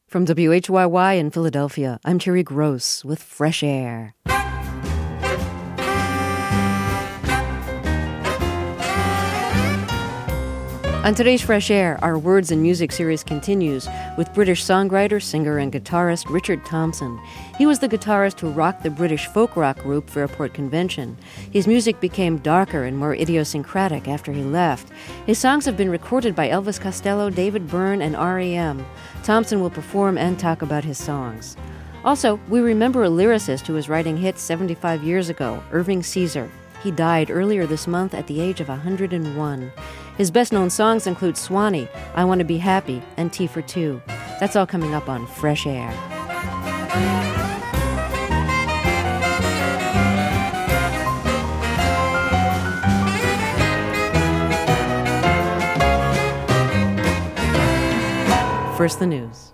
From WHYY in Philadelphia, I'm Terry Gross with Fresh Air. On today's Fresh Air, our Words and Music series continues with British songwriter, singer, and guitarist Richard Thompson. He was the guitarist who rocked the British folk rock group Fairport Convention. His music became darker and more idiosyncratic after he left. His songs have been recorded by Elvis Costello, David Byrne, and R.E.M. Thompson will perform and talk about his songs. Also, we remember a lyricist who was writing hits 75 years ago, Irving Caesar. He died earlier this month at the age of 101. His best-known songs include Swanee, I Want to Be Happy, and Tea for Two. That's all coming up on Fresh Air. First, the news.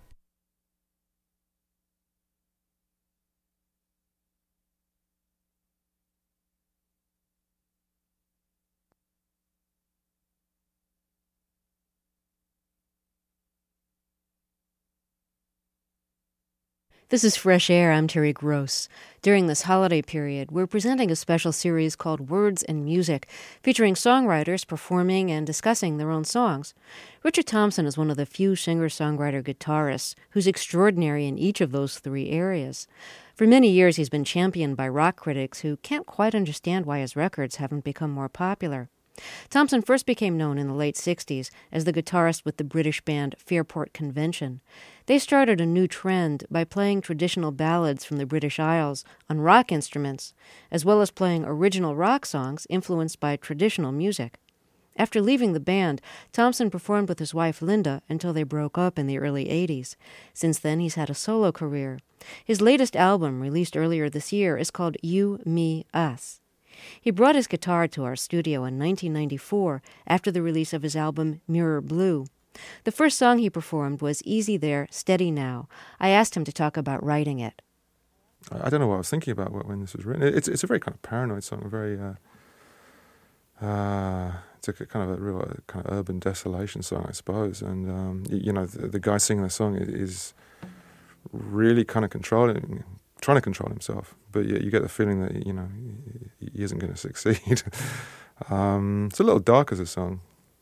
This is Fresh Air. I'm Terry Gross. During this holiday period, we're presenting a special series called Words and Music, featuring songwriters performing and discussing their own songs. Richard Thompson is one of the few singer-songwriter guitarists who's extraordinary in each of those three areas. For many years, he's been championed by rock critics who can't quite understand why his records haven't become more popular. Thompson first became known in the late 60s as the guitarist with the British band Fairport Convention. They started a new trend by playing traditional ballads from the British Isles on rock instruments, as well as playing original rock songs influenced by traditional music. After leaving the band, Thompson performed with his wife Linda until they broke up in the early 80s. Since then, he's had a solo career. His latest album, released earlier this year, is called You, Me, Us. He brought his guitar to our studio in 1994 after the release of his album Mirror Blue. The first song he performed was Easy There, Steady Now. I asked him to talk about writing it. I don't know what I was thinking about when this was written. It's a very kind of paranoid song, it's a kind of a real kind of urban desolation song, I suppose. And the guy singing the song is really kind of trying to control himself, but you get the feeling that he isn't going to succeed. It's a little dark as a song,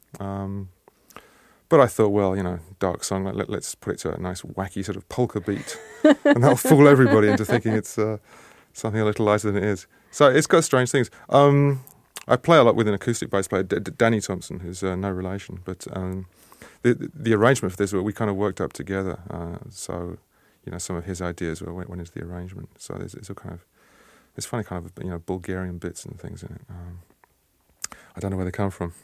but I thought, well, dark song. Let's put it to a nice wacky sort of polka beat, and that'll fool everybody into thinking it's something a little lighter than it is. So it's got strange things. I play a lot with an acoustic bass player, Danny Thompson, who's no relation, but the arrangement for this we kind of worked up together. So. Some of his ideas went into the arrangement. So there's funny kind of Bulgarian bits and things in it. I don't know where they come from.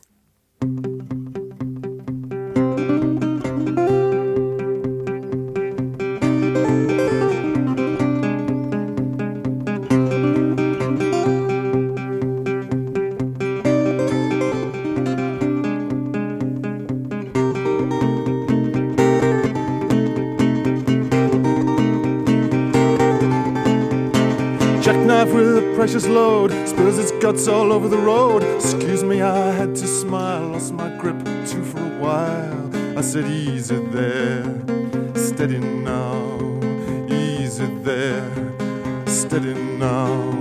Jackknife with a precious load, spills its guts all over the road. Excuse me, I had to smile, lost my grip too for a while. I said, easy there, steady now. Easy there, steady now.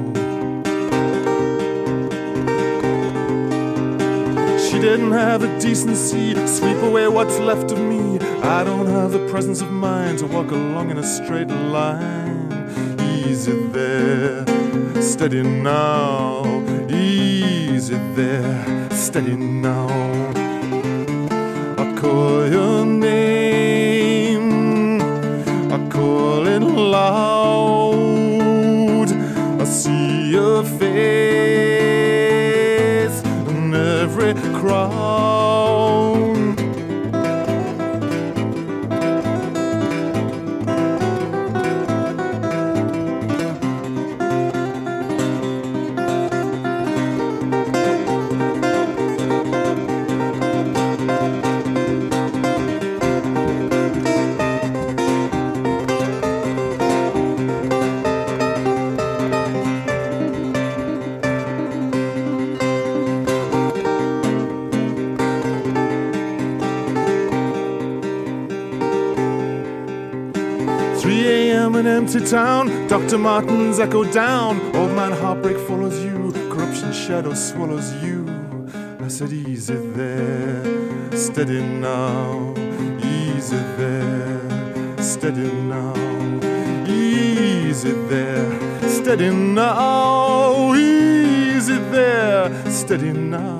She didn't have the decency to sweep away what's left of me. I don't have the presence of mind to walk along in a straight line. Easy there, steady now. Easy there, steady now. I call your name, I call it loud. I see your face in every crowd. 3 a.m. an empty town, Dr. Martens echo down. Old man heartbreak follows you, corruption shadow swallows you. I said easy there, steady now. Easy there, steady now. Easy there, steady now. Easy there, steady now.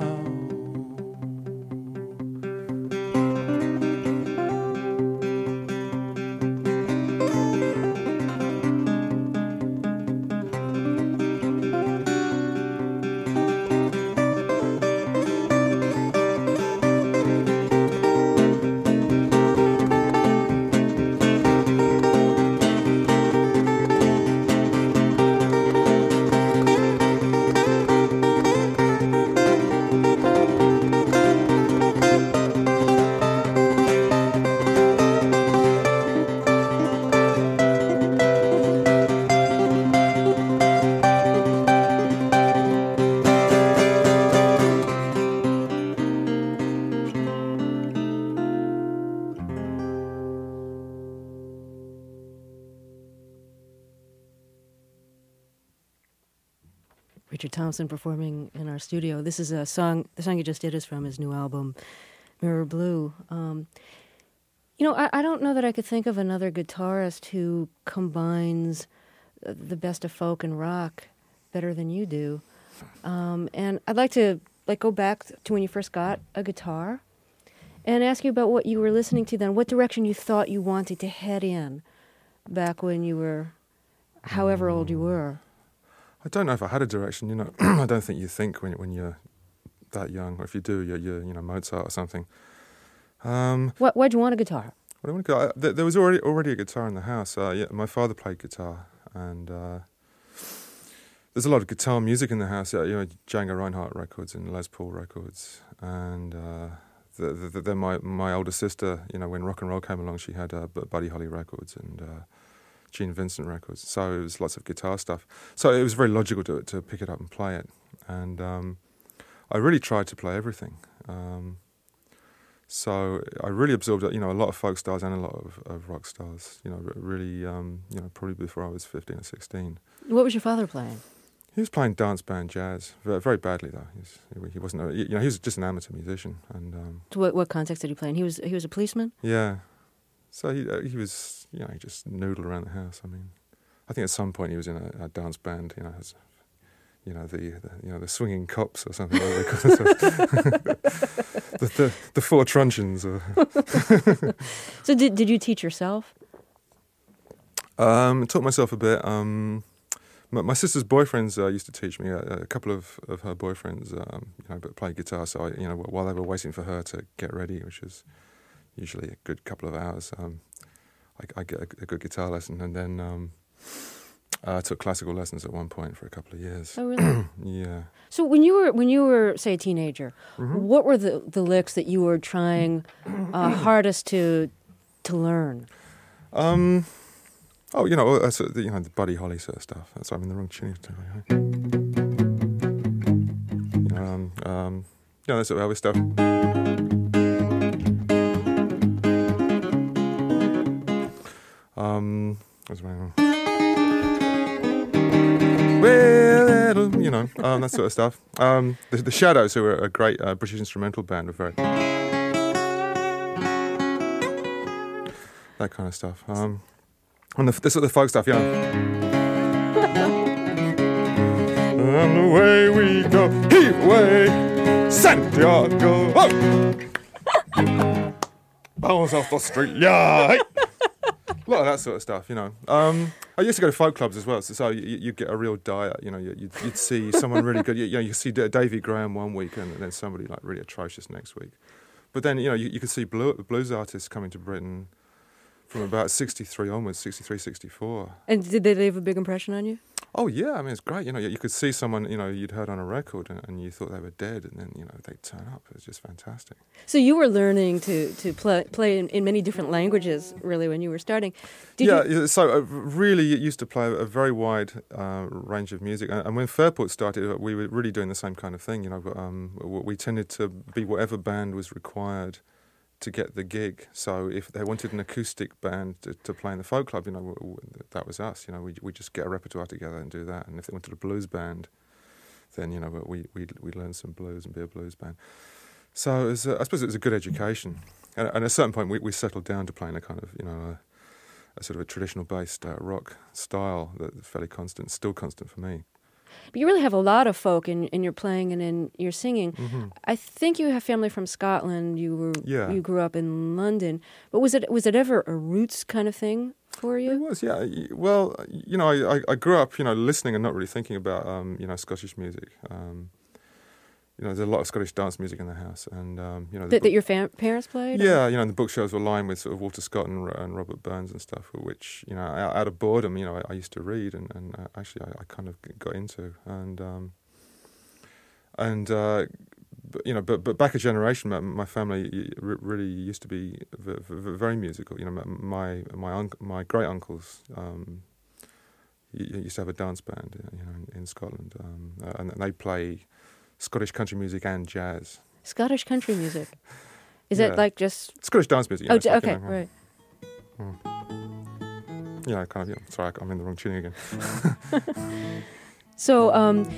Richard Thompson performing in our studio. This is a song, the song you just did is from his new album, Mirror Blue. I don't know that I could think of another guitarist who combines the best of folk and rock better than you do. And I'd like to go back to when you first got a guitar and ask you about what you were listening to then, what direction you thought you wanted to head in back when you were however old you were. I don't know if I had a direction, I don't think you think when you're that young, or if you do, you're Mozart or something. Why'd you want a guitar? There was already a guitar in the house. My father played guitar, and there's a lot of guitar music in the house. Django Reinhardt records and Les Paul records, and then my older sister, when rock and roll came along, she had Buddy Holly records and Gene Vincent records. So it was lots of guitar stuff. So it was very logical to pick it up and play it, and I really tried to play everything. So I really absorbed, a lot of folk styles and a lot of rock styles. Really, probably before I was 15 or 16. What was your father playing? He was playing dance band jazz, very badly though. He wasn't. He was just an amateur musician. And what context did he play in? He was a policeman. Yeah, so he was. He just noodled around the house. I mean, I think at some point he was in a dance band. As the swinging cops or something. Like the four truncheons. So did you teach yourself? Taught myself a bit. My sister's boyfriends used to teach me. A couple of her boyfriends, played guitar. So while they were waiting for her to get ready, which is usually a good couple of hours, I get a good guitar lesson, and then I took classical lessons at one point for a couple of years. Oh, really? Yeah. So when you were say a teenager, mm-hmm. what were the licks that you were trying hardest to learn? The Buddy Holly sort of stuff. That's I'm in the wrong tune. That sort of Elvis stuff. What's my that sort of stuff. The Shadows, who were a great British instrumental band, were very that kind of stuff. And the sort of folk stuff, And away we go, heave away, Santiago. Oh! Bounce off the street, yeah. Hey! A lot of that sort of stuff, I used to go to folk clubs as well, so you get a real diet. You'd see someone really good. You see Davy Graham one week, and then somebody like really atrocious next week. But then you could see blues artists coming to Britain from about 63 onwards, 63, 64. And did they leave a big impression on you? Oh yeah, I mean it's great. You could see someone you'd heard on a record and you thought they were dead, and then they turn up. It was just fantastic. So you were learning to play in many different languages really when you were starting. So really it used to play a very wide range of music. And when Fairport started, we were really doing the same kind of thing. We tended to be whatever band was required to get the gig. So if they wanted an acoustic band to play in the folk club, that was us. We just get a repertoire together and do that. And if they wanted a blues band, then we learn some blues and be a blues band. So I suppose it was a good education. And at a certain point, we settled down to playing a kind of a sort of a traditional based rock style that's fairly constant, still constant for me. But you really have a lot of folk in your playing and in your singing. Mm-hmm. I think you have family from Scotland. You grew up in London. But was it ever a roots kind of thing for you? It was, yeah. Well, I grew up, listening and not really thinking about, Scottish music. There's a lot of Scottish dance music in the house, and that your parents played. Yeah, and the bookshelves were lined with sort of Walter Scott and Robert Burns and stuff, which out of boredom, I used to read, and actually I kind of got into, but back a generation, my family really used to be very musical. My great uncles used to have a dance band, in Scotland, and they play Scottish country music and jazz. Scottish country music? Is it like just... Scottish dance music. Okay, right. Sorry, I'm in the wrong tuning again. So,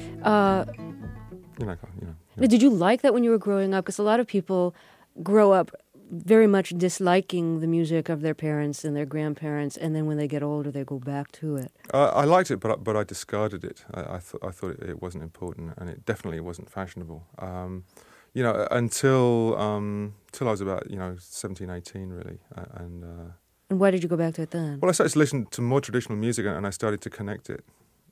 did you like that when you were growing up? Because a lot of people grow up very much disliking the music of their parents and their grandparents, and then when they get older, they go back to it. I liked it, but I discarded it. I thought it wasn't important, and it definitely wasn't fashionable. Until I was about 17, 18, really, and why did you go back to it then? Well, I started to listen to more traditional music, and I started to connect it.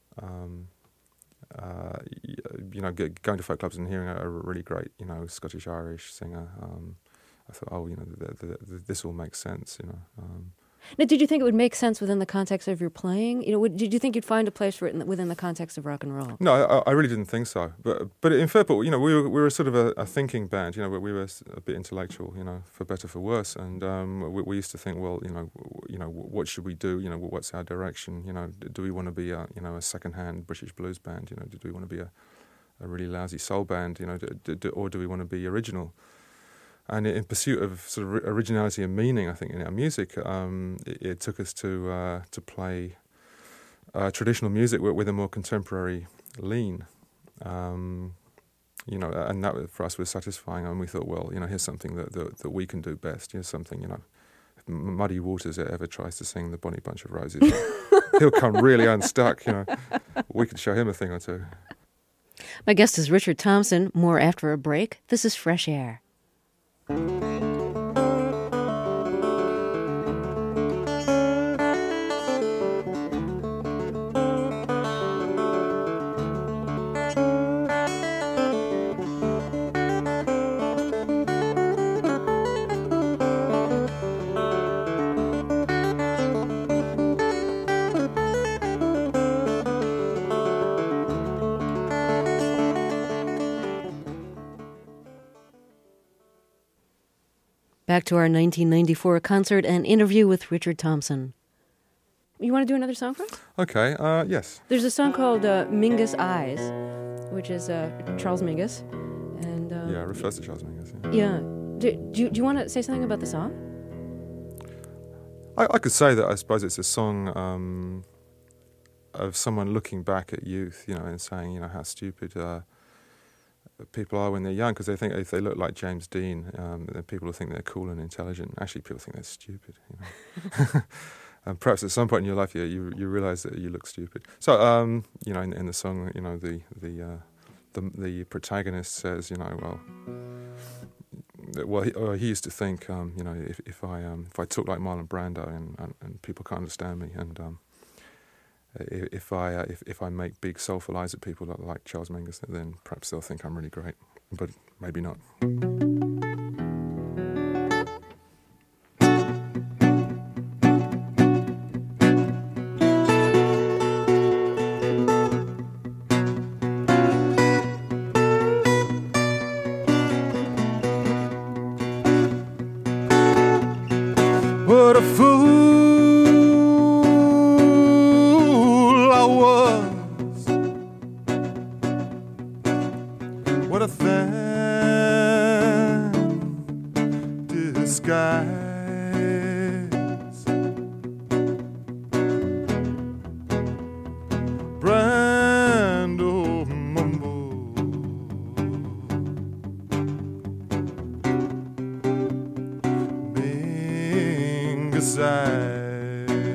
Going to folk clubs and hearing a really great, Scottish Irish singer. I thought, this all makes sense, Now, did you think it would make sense within the context of your playing? Did you think you'd find a place for it within the context of rock and roll? No, I really didn't think so. But in Fairport, we were sort of a thinking band. We were a bit intellectual, for better for worse. And we used to think, well, what should we do? What's our direction? Do we want to be a second-hand British blues band? Do we want to be a really lousy soul band? Or do we want to be original? And in pursuit of sort of originality and meaning, I think in our music, it took us to play traditional music with a more contemporary lean, and that for us was satisfying. And we thought, well, here's something that we can do best. Here's something, if Muddy Waters ever tries to sing the Bonnie Bunch of Roses, he'll come really unstuck. We could show him a thing or two. My guest is Richard Thompson. More after a break. This is Fresh Air. Back to our 1994 concert and interview with Richard Thompson. You want to do another song for us? Okay, yes. There's a song called Mingus Eyes, which is Charles Mingus. And it refers to Charles Mingus. Yeah. Do you want to say something about the song? I could say that I suppose it's a song of someone looking back at youth, and saying, how stupid people are when they're young, because they think if they look like James Dean, then people will think they're cool and intelligent. Actually, people think they're stupid. And perhaps at some point in your life, you realise that you look stupid. So, in the song, the protagonist says, he used to think, if I talk like Marlon Brando and people can't understand me, and if I make big soulful eyes at people like Charles Mingus, then perhaps they'll think I'm really great, but maybe not. What a fool I was. What a fancy his eyes.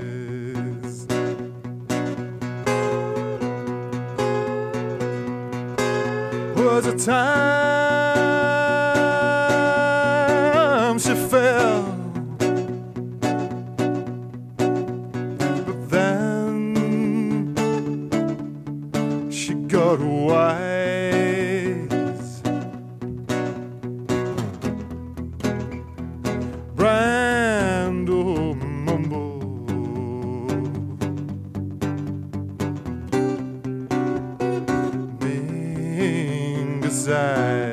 Was a time she fell, but then she got wise. Brando mumble, Mingus eyes.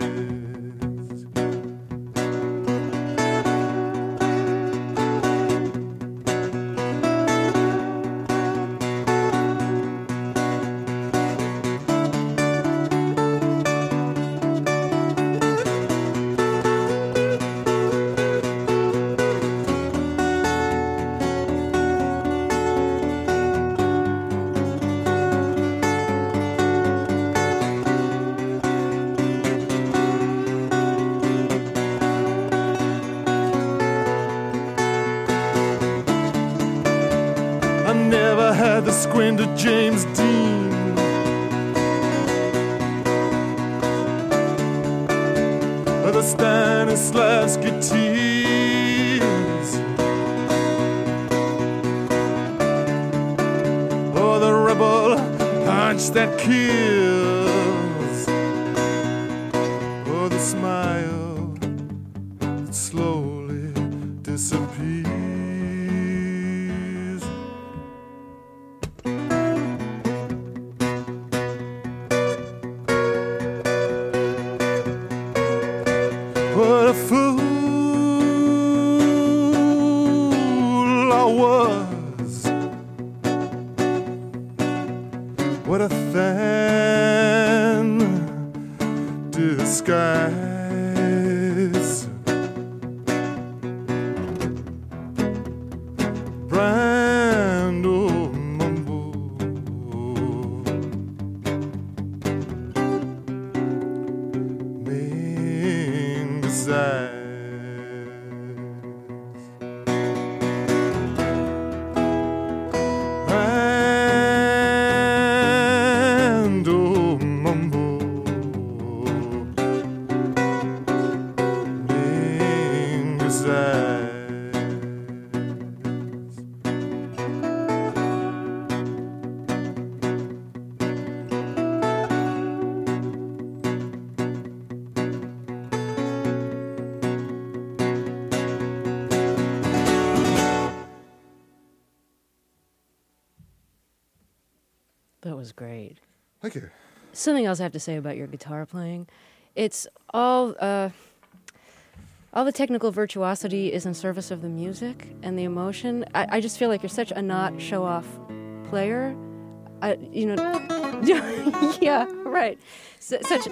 I never had the squint of James Dean, or the Stanislavski tears, or the rebel punch that kills, or the smile that slowly disappears. What a fool I was. What a thin disguise. Brando mumble, Mingus eyes. Brando mumble, Mingus eyes. That was great. Thank you. Something else I have to say about your guitar playing. It's all the technical virtuosity is in service of the music and the emotion. I just feel like you're such a not show-off player. Yeah, right. Such.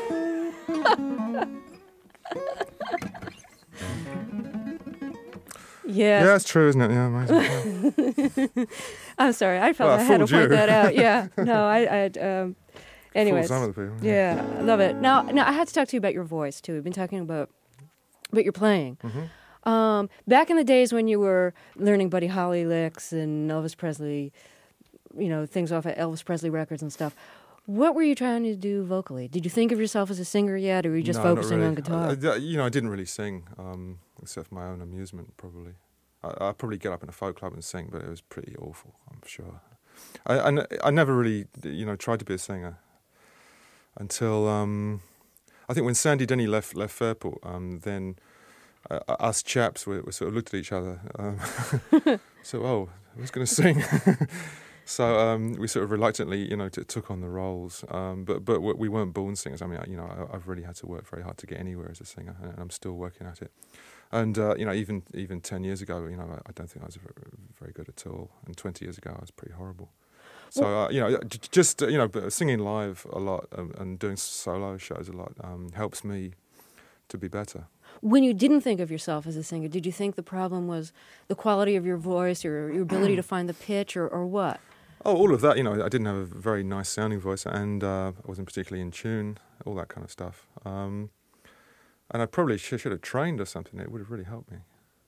Yeah. Yeah, it's true, isn't it? Yeah, amazing. I'm sorry. I felt Well, I had to fooled point you. that out. Yeah. No, anyways. Fool some of the people. Yeah, I love it. Now, I had to talk to you about your voice too. We've been talking about your playing. Mm-hmm. Back in the days when you were learning Buddy Holly licks and Elvis Presley, things off of Elvis Presley records and stuff. What were you trying to do vocally? Did you think of yourself as a singer yet, or were you just No, not focusing really. on guitar? I didn't really sing, except for my own amusement, probably. I'd probably get up in a folk club and sing, but it was pretty awful, I'm sure. I never really, tried to be a singer until I think when Sandy Denny left Fairport, then us chaps we sort of looked at each other. So, who's going to sing? So we sort of reluctantly, took on the roles. But we weren't born singers. I mean, I've really had to work very hard to get anywhere as a singer, and I'm still working at it. And even 10 years ago, I don't think I was very good at all. And 20 years ago, I was pretty horrible. So just singing live a lot and doing solo shows a lot helps me to be better. When you didn't think of yourself as a singer, did you think the problem was the quality of your voice or your ability to find the pitch or what? Oh, all of that. I didn't have a very nice sounding voice, and I wasn't particularly in tune, all that kind of stuff. And I probably should have trained or something. It would have really helped me.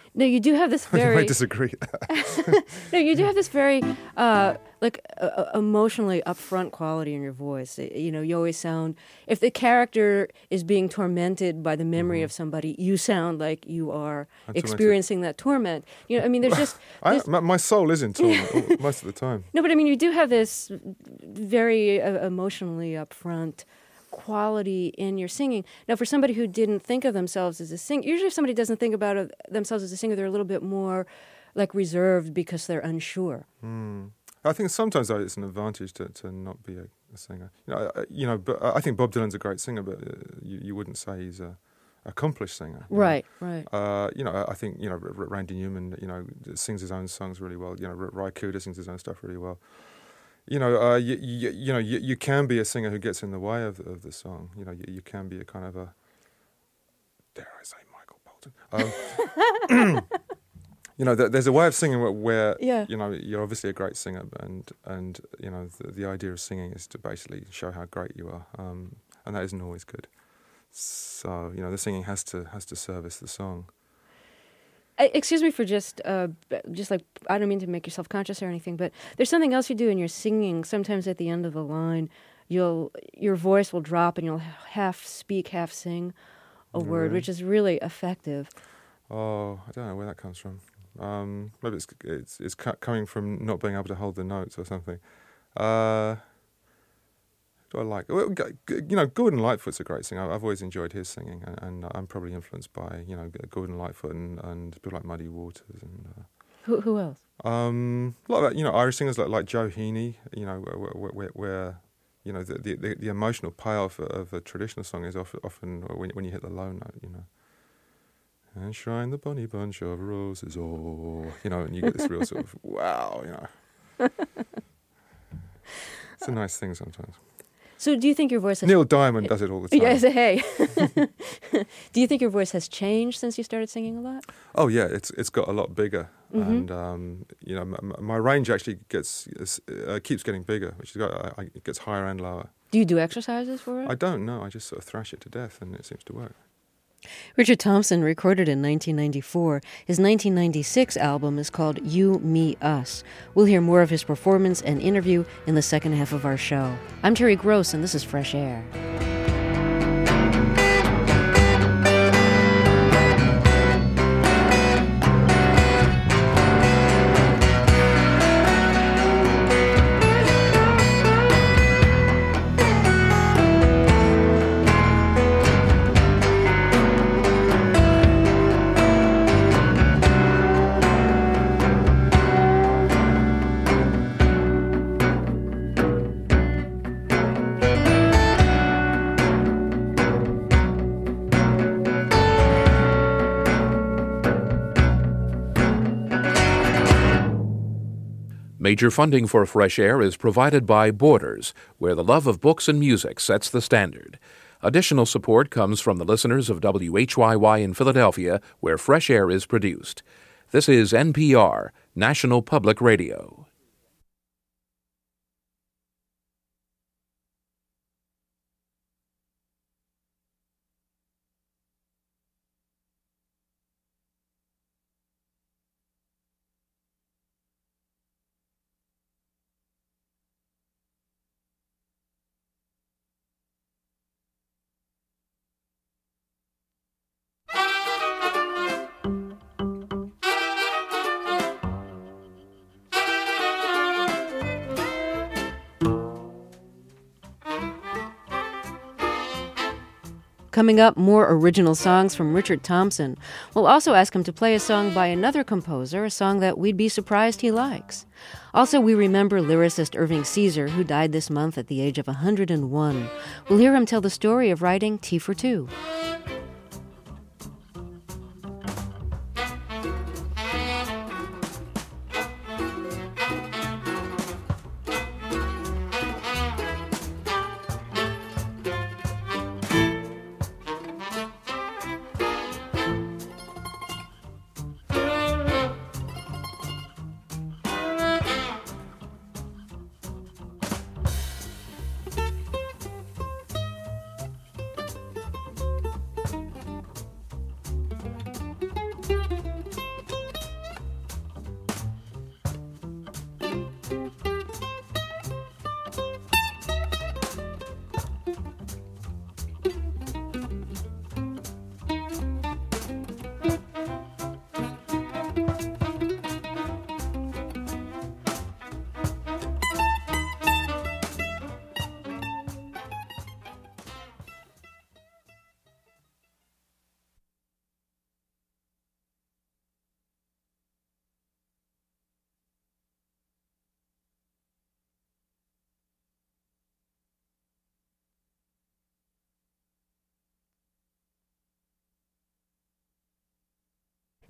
No, you do have this You very... might disagree. No, you do have this very, emotionally upfront quality in your voice. You always sound... If the character is being tormented by the memory of somebody, you sound like you are experiencing that torment. There's just... My soul is in torment most of the time. No, but you do have this very emotionally upfront quality in your singing. Now, for somebody who didn't think of themselves as a singer, usually if somebody doesn't think about themselves as a singer, they're a little bit more reserved because they're unsure. I think sometimes though, it's an advantage to not be a singer. But I think Bob Dylan's a great singer, but you wouldn't say he's a accomplished singer. Right. I think Randy Newman sings his own songs really well. Ry Cooder sings his own stuff really well. You can be a singer who gets in the way of the song. You can be a kind of a, dare I say, Michael Bolton. There's a way of singing where you're obviously a great singer, and the idea of singing is to basically show how great you are, and that isn't always good. So the singing has to service the song. Excuse me for just I don't mean to make you self-conscious or anything, but there's something else you do in your singing. Sometimes at the end of the line, your voice will drop and you'll half speak, half sing a word, which is really effective. Oh, I don't know where that comes from. Maybe it's coming from not being able to hold the notes or something. Do I like? Well, Gordon Lightfoot's a great singer. I've always enjoyed his singing, and I'm probably influenced by Gordon Lightfoot and people like Muddy Waters and. Who else? A lot of Irish singers like Joe Heaney. Where the emotional payoff of a traditional song is often when you hit the low note. And shrine the bonny bunch of roses, and you get this real sort of wow. It's a nice thing sometimes. So do you think your voice has... Neil Diamond does it all the time. Yes, hey. Do you think your voice has changed since you started singing a lot? Oh, yeah, it's got a lot bigger. And, my range actually keeps getting bigger, which is it gets higher and lower. Do you do exercises for it? I don't know. I just sort of thrash it to death, and it seems to work. Richard Thompson recorded in 1994. His 1996 album is called You, Me, Us. We'll hear more of his performance and interview in the second half of our show. I'm Terry Gross, and this is Fresh Air. Major funding for Fresh Air is provided by Borders, where the love of books and music sets the standard. Additional support comes from the listeners of WHYY in Philadelphia, where Fresh Air is produced. This is NPR, National Public Radio. Coming up, more original songs from Richard Thompson. We'll also ask him to play a song by another composer, a song that we'd be surprised he likes. Also, we remember lyricist Irving Caesar, who died this month at the age of 101. We'll hear him tell the story of writing Tea for Two.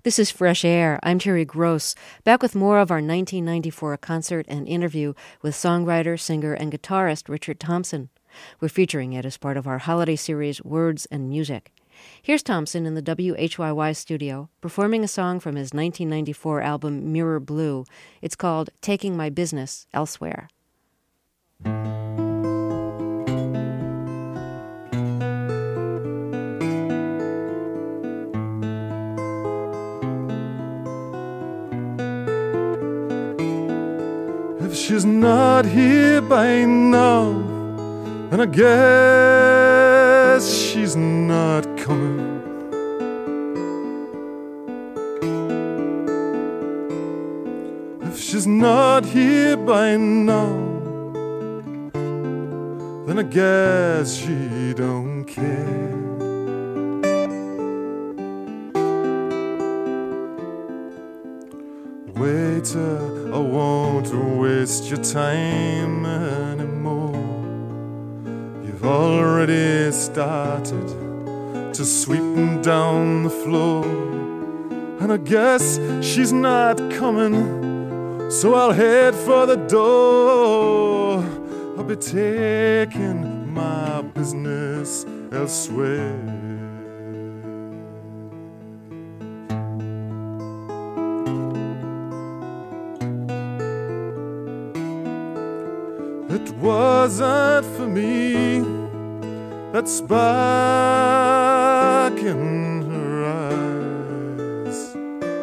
This is Fresh Air. I'm Terry Gross, back with more of our 1994 concert and interview with songwriter, singer, and guitarist Richard Thompson. We're featuring it as part of our holiday series, Words and Music. Here's Thompson in the WHYY studio, performing a song from his 1994 album Mirror Blue. It's called Taking My Business Elsewhere. If she's not here by now, and I guess she's not coming, if she's not here by now, then I guess she don't care. Waiter, I won't waste your time anymore. You've already started to sweeping down the floor, and I guess she's not coming, so I'll head for the door. I'll be taking my business elsewhere. It wasn't for me, that spark in her eyes.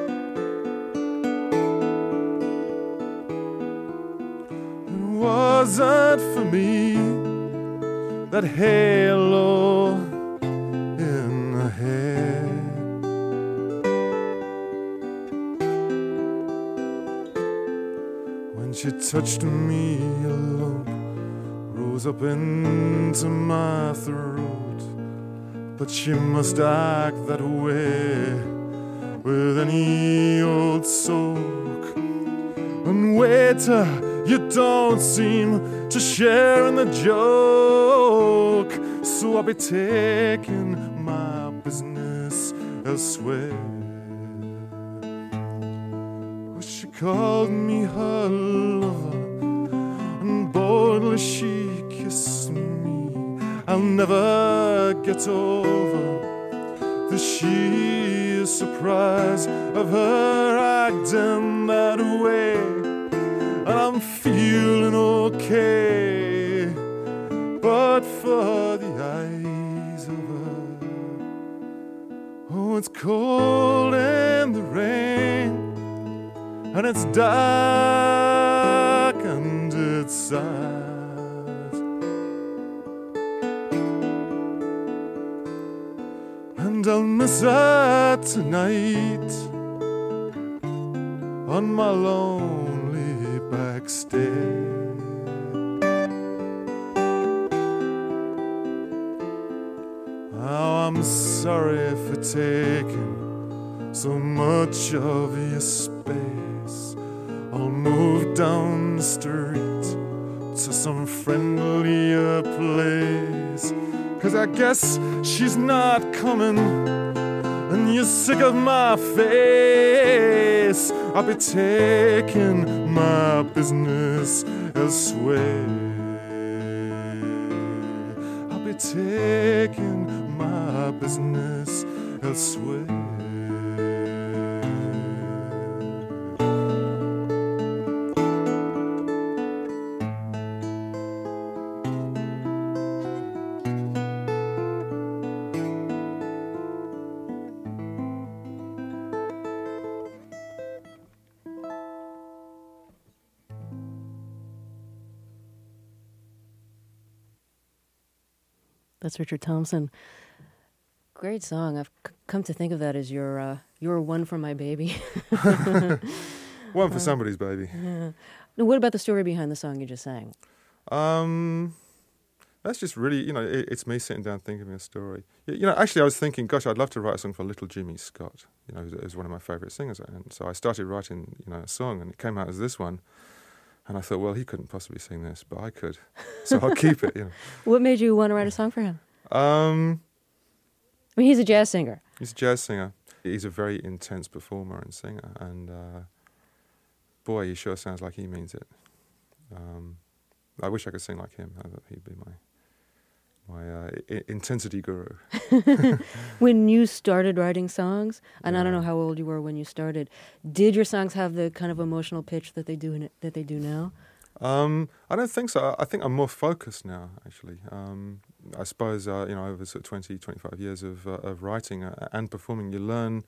It wasn't for me, that halo in her hair. When she touched me, a lump rose up into my throat. But she must act that way with any old soak. And waiter, you don't seem to share in the joke, so I'll be taking my business elsewhere. Well, she called me her lover, and boldly she kissed me. I'll never get over the sheer surprise of her acting that way. And I'm feeling okay, but for the eyes of her, oh, it's cold in the rain, and it's dark and it's sad, and I'll miss her tonight on my lonely backstairs. Now I'm sorry for taking so much of your space. I'll move down the street to some friendlier place, 'cause I guess she's not coming, and you're sick of my face. I'll be taking my business elsewhere. I'll be taking my business elsewhere. That's Richard Thompson. Great song. I've come to think of that as your one for my baby. One for somebody's baby. Yeah. Now, what about the story behind the song you just sang? That's just really, it's me sitting down thinking of a story. Actually, I was thinking, gosh, I'd love to write a song for Little Jimmy Scott, who's one of my favourite singers. And so I started writing, a song, and it came out as this one. And I thought, well, he couldn't possibly sing this, but I could. So I'll keep it, What made you want to write a song for him? I mean, he's a jazz singer. He's a jazz singer. he's a very intense performer and singer, and boy, he sure sounds like he means it. I wish I could sing like him. He'd be my intensity guru. When you started writing songs, and I don't know how old you were when you started, did your songs have the kind of emotional pitch that they do now? I don't think so. I think I'm more focused now, actually. I suppose, over sort of 20, 25 years of writing and performing, you learn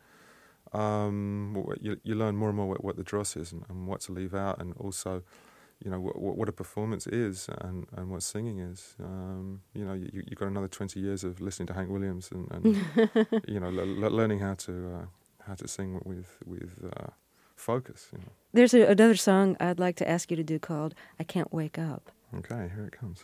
you learn more and more what the dross is and what to leave out, and also, what a performance is and what singing is. You got another 20 years of listening to Hank Williams and learning how to sing with focus. There's another song I'd like to ask you to do called "I Can't Wake Up." Okay, here it comes.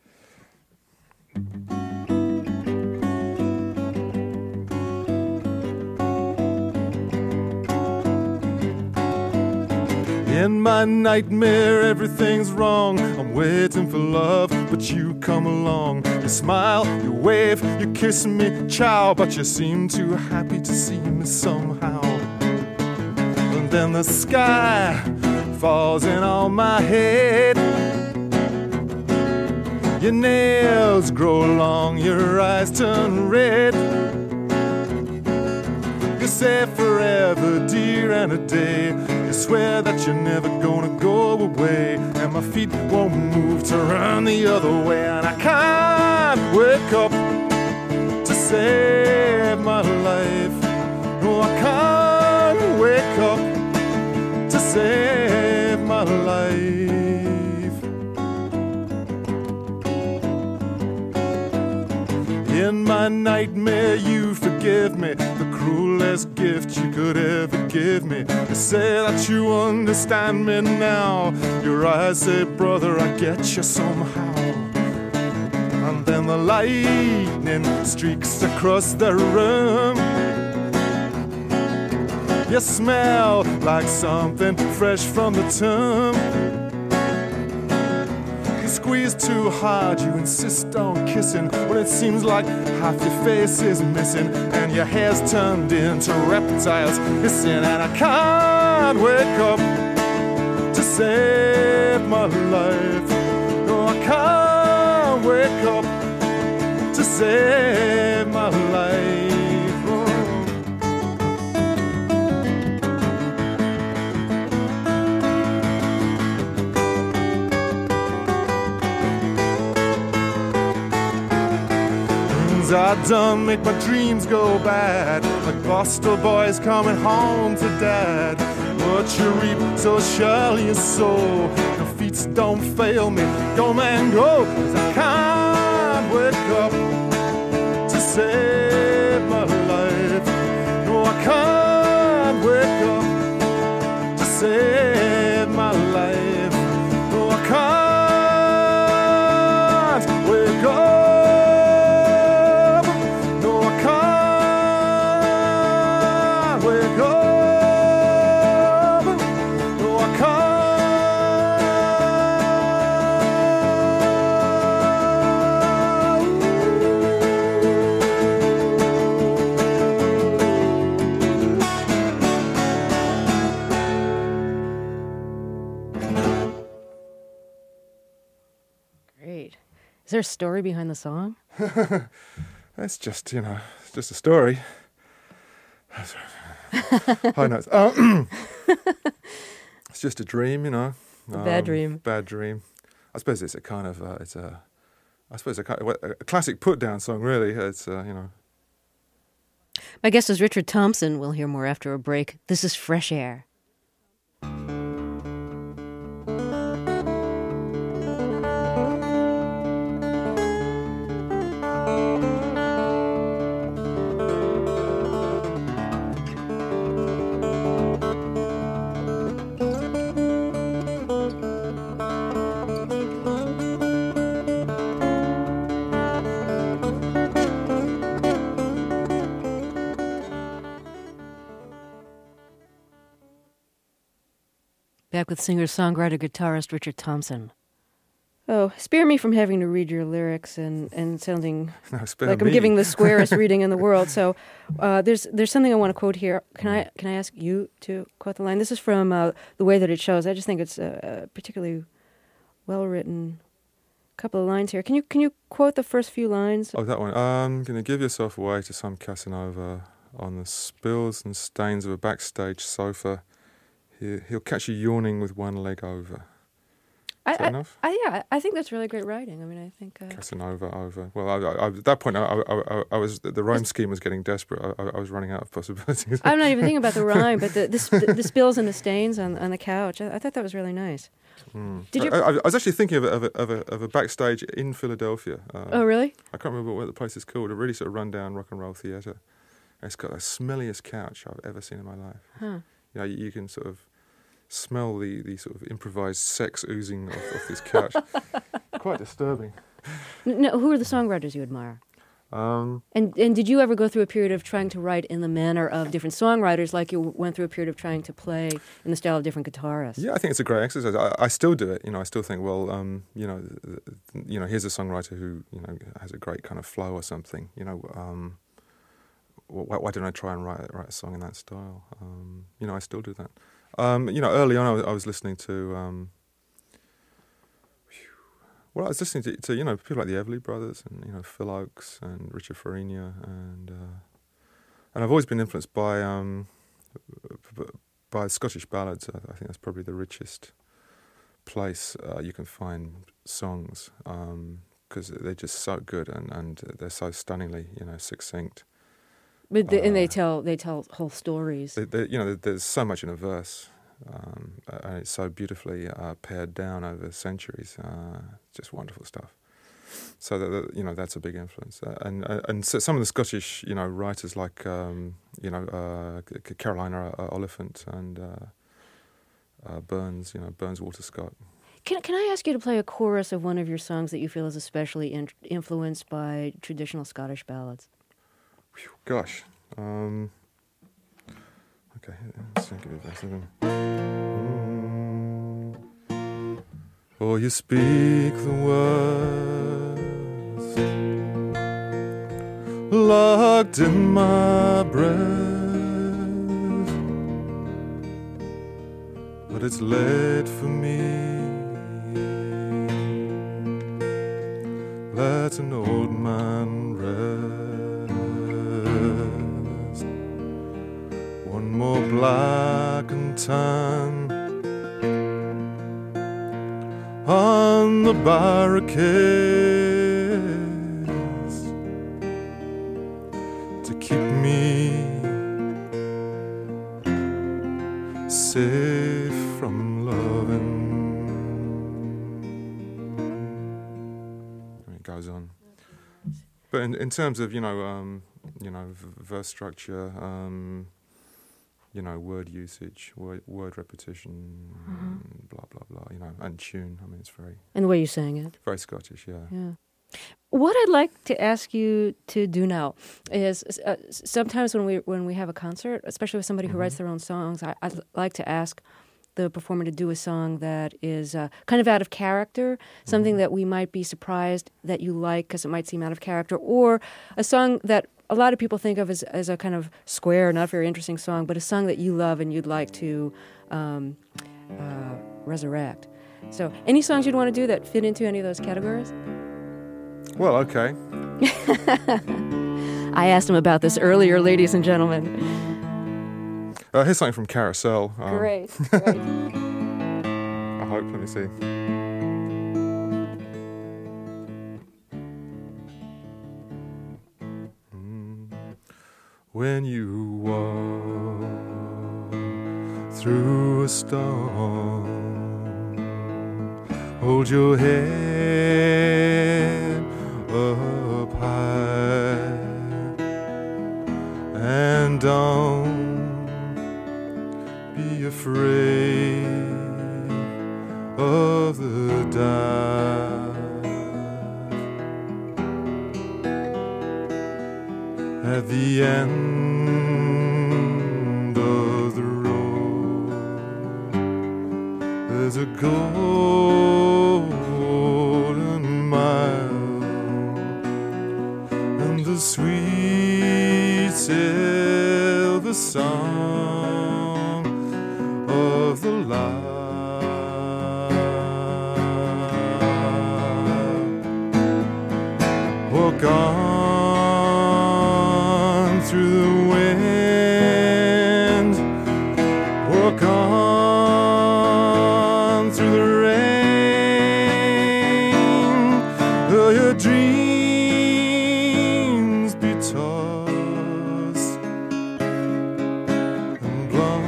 In my nightmare, everything's wrong. I'm waiting for love, but you come along. You smile, you wave, you kiss me, ciao, but you seem too happy to see me somehow. And then the sky falls in on my head. Your nails grow long, your eyes turn red. You say forever, dear, and a day. You swear that you're never gonna go away, and my feet won't move to run the other way. And I can't wake up to save my life. No, I can't wake up to save my life. In my nightmare, you forgive me, the cruelest gift you could ever give me. You say that you understand me now. Your eyes say, brother, I get you somehow. And then the lightning streaks across the room. You smell like something fresh from the tomb. Squeeze too hard, you insist on kissing, when it seems like half your face is missing, and your hair's turned into reptiles hissing. And I can't wake up to save my life. No, I can't wake up to save my life. I done make my dreams go bad, like Boston boys coming home to dad. What you reap, so shall you sow. Your feet don't fail me, go man go. 'Cause I can't wake up to save my life. No, I can't wake up to save my life. No, I can't wake up. Is there a story behind the song? It's just, it's just a story. High notes. It's just a dream, A bad dream. Bad dream. I suppose it's a kind of, a classic put-down song, really. It's, My guest is Richard Thompson. We'll hear more after a break. This is Fresh Air. Back with singer-songwriter, guitarist Richard Thompson. Oh, spare me from having to read your lyrics and sounding No, spare like I'm me. giving the squarest reading in the world. So there's something I want to quote here. Can I ask you to quote the line? This is from The Way That It Shows. I just think it's a particularly well written couple of lines here. Can you quote the first few lines? Oh, that one. Gonna give yourself away to some Casanova on the spills and stains of a backstage sofa. He'll catch you yawning with one leg over. Is that enough? I think that's really great writing. I mean, I think Casanova over. Well, I, at that point, I was the rhyme scheme was getting desperate. I was running out of possibilities. I'm not even thinking about the rhyme, but the spills and the stains on the couch. I thought that was really nice. Did you? I was actually thinking of a backstage in Philadelphia. Oh, really? I can't remember what the place is called. A really sort of rundown rock and roll theatre. It's got the smelliest couch I've ever seen in my life. Huh. You know, you can sort of smell the sort of improvised sex oozing off this couch. Quite disturbing. No, who are the songwriters you admire? Um, And did you ever go through a period of trying to write in the manner of different songwriters, like you went through a period of trying to play in the style of different guitarists? Yeah, I think it's a great exercise. I still do it. You know, I still think, well, here's a songwriter who has a great kind of flow or something. You know, why don't I try and write a song in that style? I still do that. Early on, I was listening to. I was listening to people like the Everly Brothers and Phil Oakes and Richard Farina and I've always been influenced by Scottish ballads. I think that's probably the richest place you can find songs because they're just so good and they're so stunningly succinct. But and they tell whole stories. There's so much in a verse. And it's so beautifully pared down over centuries. Just wonderful stuff. So that's a big influence. And so some of the Scottish writers like Carolina Oliphant and Burns Walter Scott. Can I ask you to play a chorus of one of your songs that you feel is especially influenced by traditional Scottish ballads? Gosh. Okay, let's give it a second. Oh, you speak the words locked in my breath, but it's late for me. Let an old man rest. One more black and tan on the barricades to keep me safe from loving. It goes on. But in terms of verse structure, word usage, word repetition, blah blah blah, and tune. I mean, it's very And the way you sang it. very Scottish, yeah. Yeah. What I'd like to ask you to do now is sometimes when we have a concert, especially with somebody who writes their own songs, I'd like to ask the performer to do a song that is kind of out of character, something that we might be surprised that you like because it might seem out of character, or a song that a lot of people think of as a kind of square, not very interesting song, but a song that you love and you'd like to resurrect. So any songs you'd want to do that fit into any of those categories? Well, okay. I asked him about this earlier, ladies and gentlemen. Here's something from Carousel. Great. I hope. Let me see. When you walk through a storm, hold your head up high and don't be afraid of the dark. At the end of the road, there's a golden smile and the sweet silver song of the lark. Walk on through the wind, walk on through the rain, though your dreams be tossed and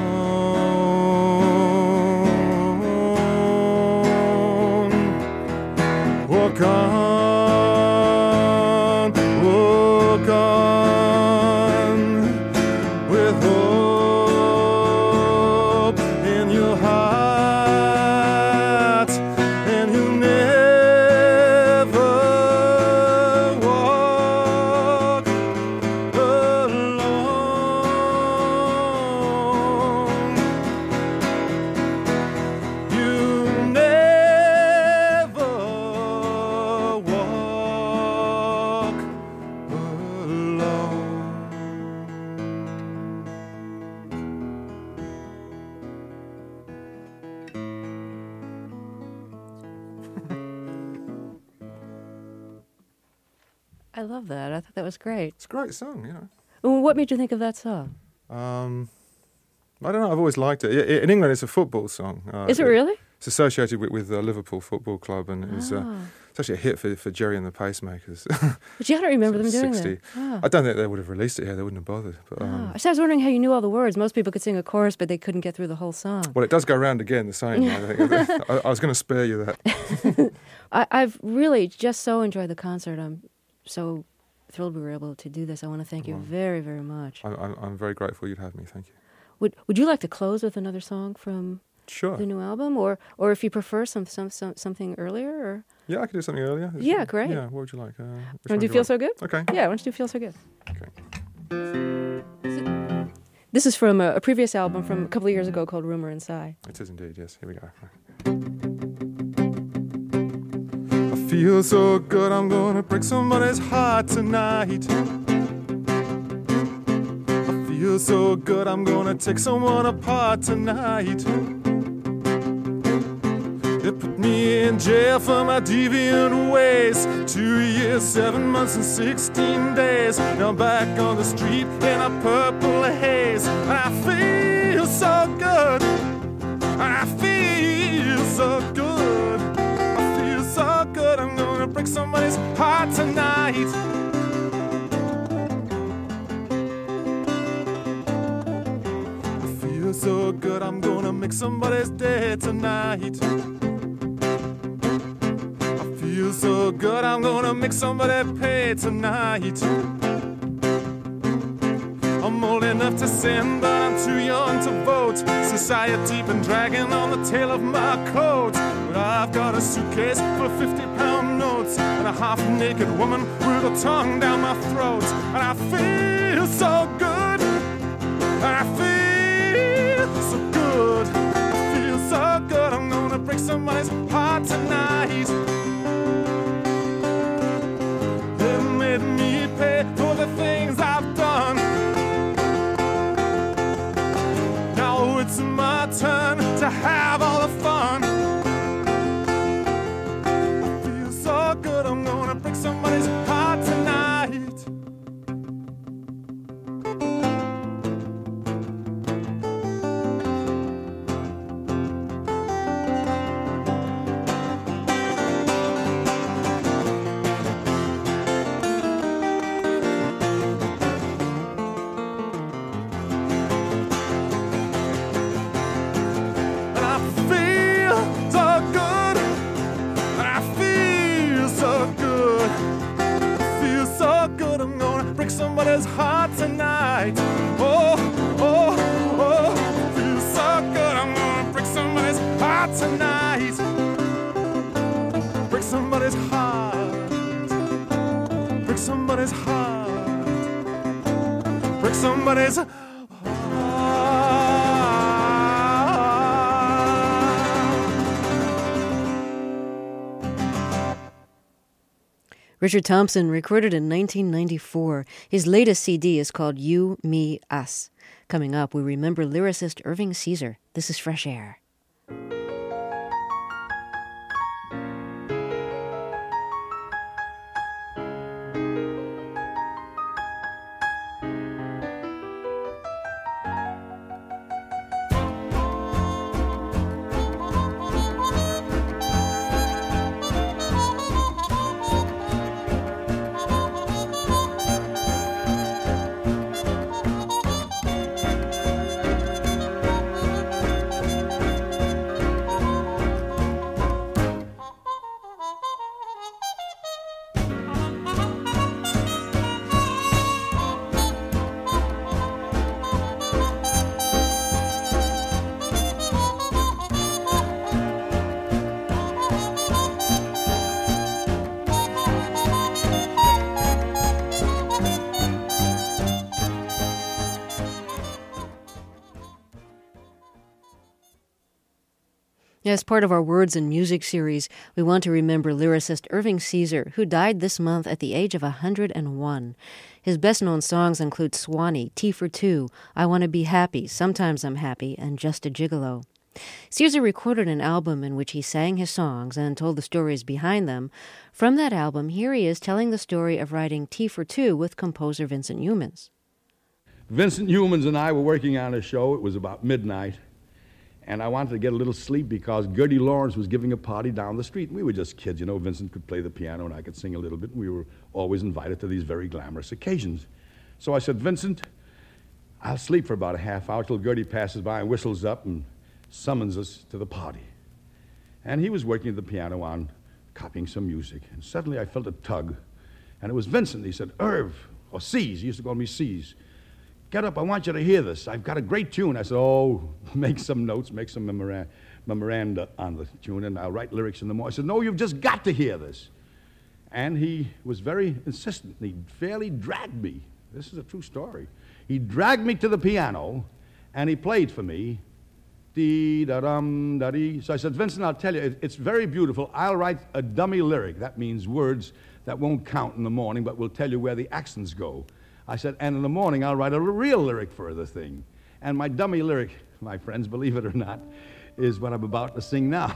blown. Walk on. Walk on with hope in your heart, and you'll never walk alone. You'll never walk alone. I love that. I thought that was great. It's a great song, you know. Well, what made you think of that song? I don't know. I've always liked it. In England, it's a football song. Is it really? It's associated with Liverpool Football Club, and it was it's actually a hit for Jerry and the Pacemakers. But you don't remember them doing 60. that. Oh. I don't think they would have released it here. They wouldn't have bothered. But, So I was wondering how you knew all the words. Most people could sing a chorus, but they couldn't get through the whole song. well, it does go round again the same. I think. I was going to spare you that. I've really just so enjoyed the concert. I'm so thrilled we were able to do this. I want to thank you very, very much. I'm very grateful you'd have me. Thank you. Would you like to close with another song from Sure. the new album, or if you prefer something earlier? Or Yeah, I could do something earlier. Yeah, great. Yeah, what would you like? want to do Feel So Good? Okay. Yeah, why don't you do Feel So Good? Okay. This is from a previous album from a couple of years ago called Rumor and Sigh. It is indeed, yes. Here we go. I feel so good, I'm gonna break somebody's heart tonight. I feel so good, I'm gonna take someone apart tonight. They put me in jail for my deviant ways. 2 years, 7 months and 16 days. Now I'm back on the street in a purple haze. And I feel so good. I feel so good. I feel so good. I'm gonna break somebody's heart tonight. I feel so good. I'm gonna make somebody's day tonight. I feel so good. I'm gonna make somebody pay tonight. I'm old enough to sin, but I'm too young to vote. Society been dragging on the tail of my coat. But I've got a suitcase full of 50-pound notes and a half-naked woman with her tongue down my throat. And I feel so good. I feel so good. I feel so good. I'm gonna break somebody's heart tonight. They made me pay for the things I've done. Now it's my turn to have all the fun. I feel so good, I'm gonna break somebody's heart tonight. Somebody's heart tonight. Oh, oh, oh, feels so good. I'm gonna break somebody's heart tonight. Break somebody's heart. Break somebody's heart. Break somebody's heart. Richard Thompson recorded in 1994. His latest CD is called You, Me, Us. Coming up, we remember lyricist Irving Caesar. This is Fresh Air. As part of our Words and Music series, we want to remember lyricist Irving Caesar, who died this month at the age of 101. His best-known songs include Swanee, Tea for Two, I Want to Be Happy, Sometimes I'm Happy, and Just a Gigolo. Caesar recorded an album in which he sang his songs and told the stories behind them. From that album, here he is telling the story of writing Tea for Two with composer Vincent Youmans. Vincent Youmans and I were working on a show. It was about midnight. And I wanted to get a little sleep because Gertie Lawrence was giving a party down the street. We were just kids, you know. Vincent could play the piano and I could sing a little bit. And we were always invited to these very glamorous occasions. So I said, Vincent, I'll sleep for about a half hour till Gertie passes by and whistles up and summons us to the party. And he was working at the piano on copying some music. And suddenly I felt a tug. And it was Vincent. He said, Irv, or C's. He used to call me C's. Get up, I want you to hear this. I've got a great tune. I said, oh, make some notes, make some memoranda on the tune, and I'll write lyrics in the morning. I said, no, you've just got to hear this. And he was very insistent. He fairly dragged me. This is a true story. He dragged me to the piano, and he played for me, dee-da-dum-da-dee. So I said, Vincent, I'll tell you, it's very beautiful. I'll write a dummy lyric. That means words that won't count in the morning, but will tell you where the accents go. I said, and in the morning, I'll write a real lyric for the thing. And my dummy lyric, my friends, believe it or not, is what I'm about to sing now.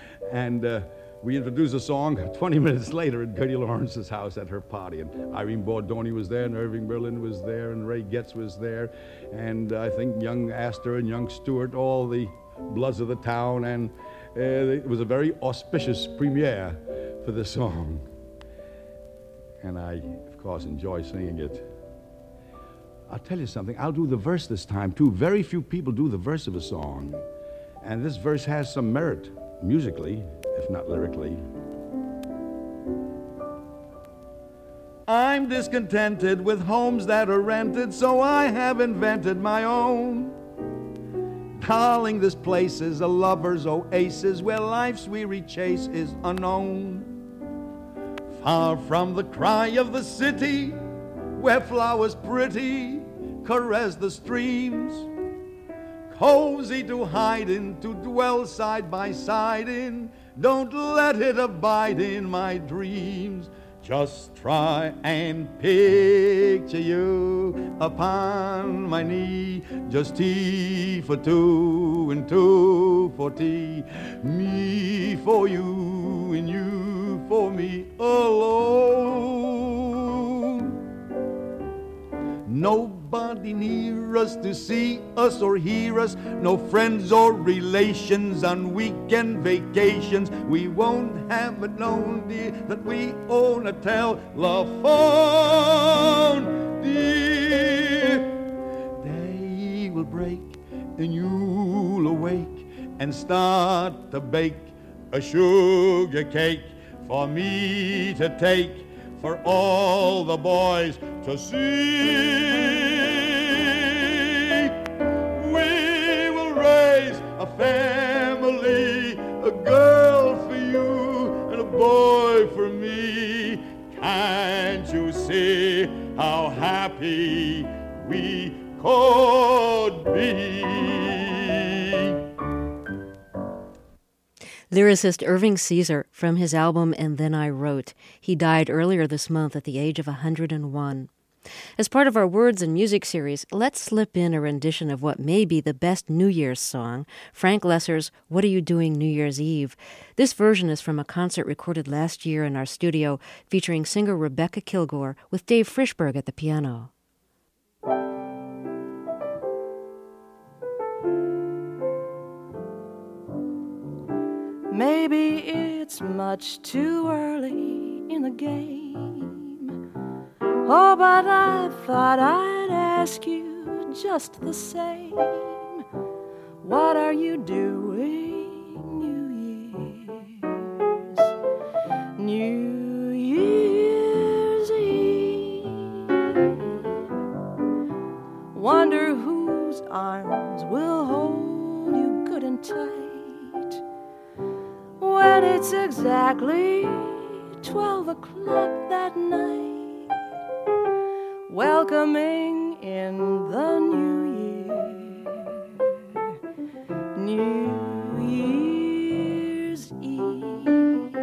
And we introduced a song 20 minutes later at Gertie Lawrence's house at her party. And Irene Bordoni was there, and Irving Berlin was there, and Ray Getz was there, and I think young Astor and young Stewart, all the bloods of the town. And it was a very auspicious premiere for the song. And I, of course, enjoy singing it. I'll tell you something, I'll do the verse this time, too. Very few people do the verse of a song. And this verse has some merit, musically, if not lyrically. I'm discontented with homes that are rented, so I have invented my own. Darling, this place is a lover's oasis where life's weary chase is unknown. Far from the cry of the city, where flowers pretty caress the streams, cozy to hide in, to dwell side by side in. Don't let it abide in my dreams. Just try and picture you upon my knee. Just tea for two and two for tea. Me for you and you for me alone. Nobody near us to see us or hear us. No friends or relations on weekend vacations. We won't have it known, dear, that we own a telephone, dear. Day will break and you'll awake and start to bake a sugar cake for me to take, for all the boys to see. We will raise a family, a girl for you and a boy for me. Can't you see how happy we could be? lyricist Irving Caesar from his album And Then I Wrote. He died earlier this month at the age of 101. As part of our Words and Music series, let's slip in a rendition of what may be the best New Year's song, Frank Loesser's What Are You Doing New Year's Eve? This version is from a concert recorded last year in our studio featuring singer Rebecca Kilgore with Dave Frischberg at the piano. Maybe it's much too early in the game. Oh, but I thought I'd ask you just the same. What are you doing New Year's Eve? Wonder whose arms will hold you good and tight when it's exactly 12 o'clock that night. Welcoming in the new year, New Year's Eve.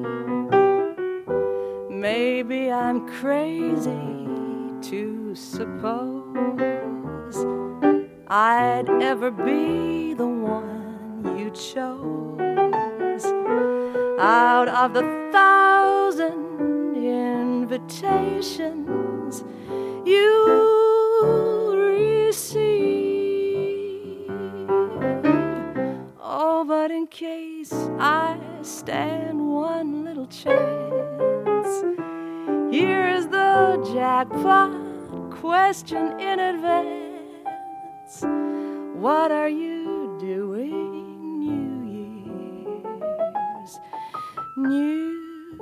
Maybe I'm crazy to suppose I'd ever be the one you chose out of the 1,000 invitations you receive. Oh, but in case I stand one little chance, here's the jackpot question in advance. What are you doing New Year's Eve?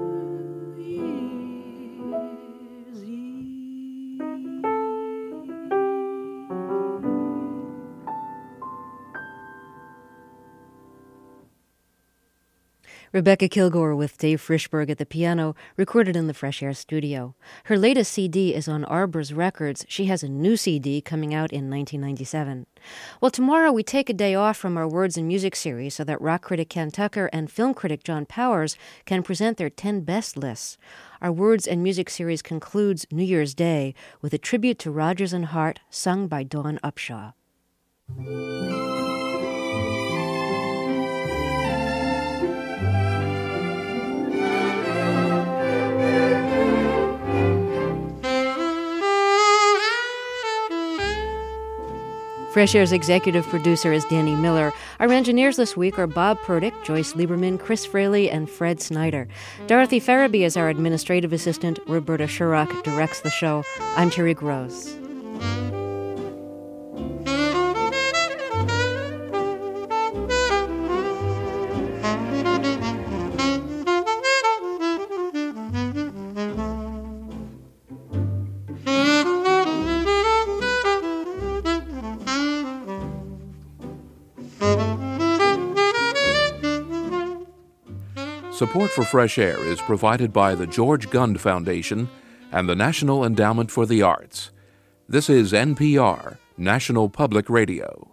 Rebecca Kilgore with Dave Frischberg at the piano, recorded in the Fresh Air studio. Her latest CD is on Arbor's Records. She has a new CD coming out in 1997. Well, tomorrow we take a day off from our Words and Music series so that rock critic Ken Tucker and film critic John Powers can present their 10 best lists. Our Words and Music series concludes New Year's Day with a tribute to Rodgers and Hart sung by Dawn Upshaw. Fresh Air's executive producer is Danny Miller. Our engineers this week are Bob Purdick, Joyce Lieberman, Chris Fraley, and Fred Snyder. Dorothy Farabee is our administrative assistant. Roberta Shurock directs the show. I'm Terry Gross. Support for Fresh Air is provided by the George Gund Foundation and the National Endowment for the Arts. This is NPR, National Public Radio.